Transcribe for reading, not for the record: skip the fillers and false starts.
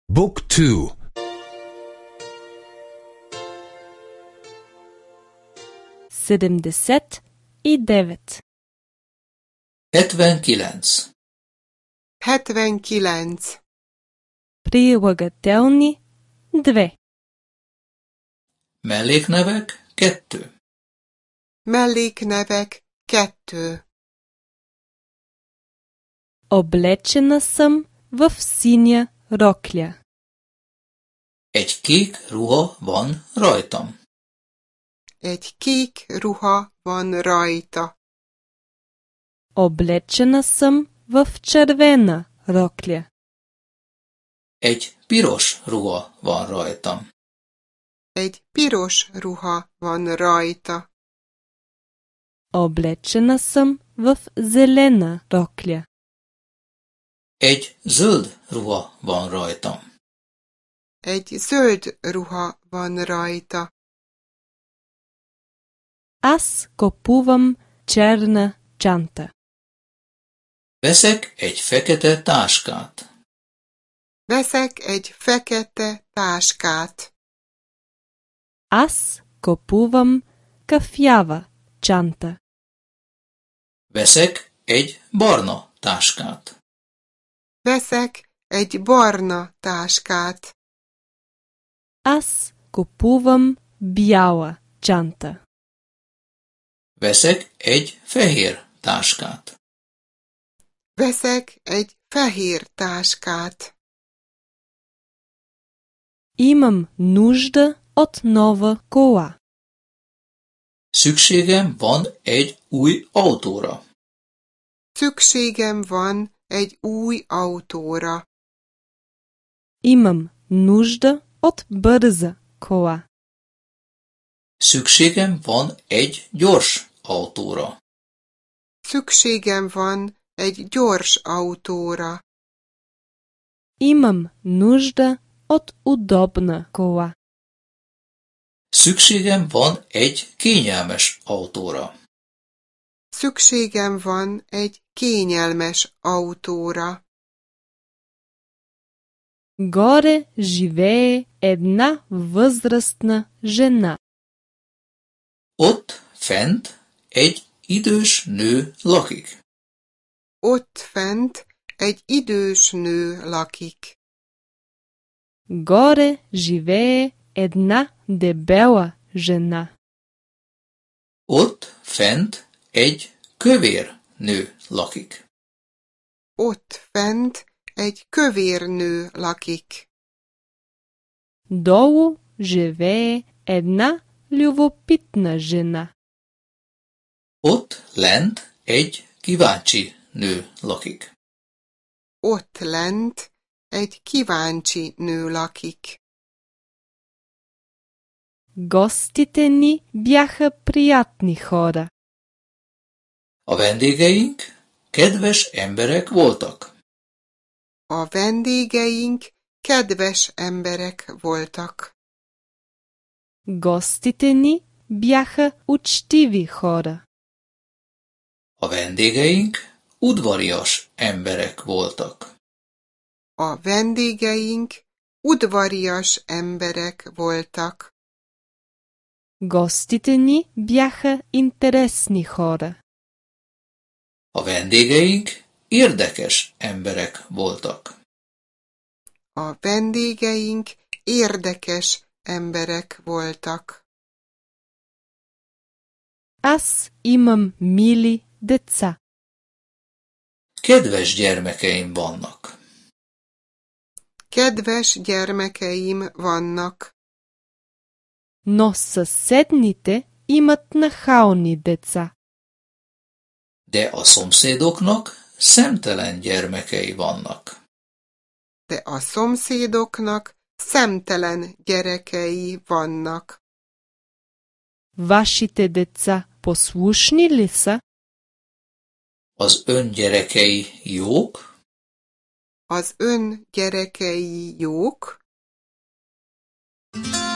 Book 2. 79. 79. 79. Прилагателни 2. Melléknevek 2. Melléknevek 2. Облечена съм в синя рокля. Egy kék ruha van rajtam. Egy kék ruha van rajta. Облечена съм в червена рокля. Egy piros ruha van rajtam. Egy piros ruha van rajta. Облечена съм в зелена рокля. Egy zöld ruha van rajtam. Egy zöld ruha van rajta. Аз купувам черна чанта. Veszek egy fekete táskát. Veszek egy fekete táskát. Аз купувам кафява чанта. Veszek egy barna táskát. Veszek egy barna táskát. Аз купувам бяла чанта. Veszek egy fehér táskát. Veszek egy fehér táskát. Имам нужда от нова кола. Szükségem van egy új autóra. Szükségem van egy új autóra. Имам нужда от бърза кола. Szükségem van egy gyors autóra. Szükségem van egy gyors autóra. Имам нужда от удобна кола. Szükségem van egy kényelmes autóra. Szükségem van egy kényelmes autóra. Горе живее една възрастна жена. Ott fent egy idős nő lakik. Ott fent egy idős nő lakik. Горе живее една дебела жена. Ott fent egy kövér nő lakik. Ott fent egy kövér nő lakik. Долу живее една любопитна жена. Ott lent egy kíváncsi nő lakik. Ott lent egy kíváncsi nő lakik. Гостите ни бяха приятни хора. A vendégeink kedves emberek voltak. A vendégeink kedves emberek voltak. Гостите ни бяха учтиви хора. A vendégeink udvarias emberek voltak. A vendégeink udvarias emberek voltak. Гостите ни бяха интересни хора. A vendégeink érdekes emberek voltak. A vendégeink érdekes emberek voltak. Аз имам мили деца. Kedves gyermekeim vannak. Kedves gyermekeim vannak. Но съседните имат нахални деца. De a szomszédoknak szemtelen gyermekei vannak. De a szomszédoknak szemtelen gyerekei vannak. Вашите деца послушни ли са? Az ön gyerekei jók? Az ön gyerekei jók?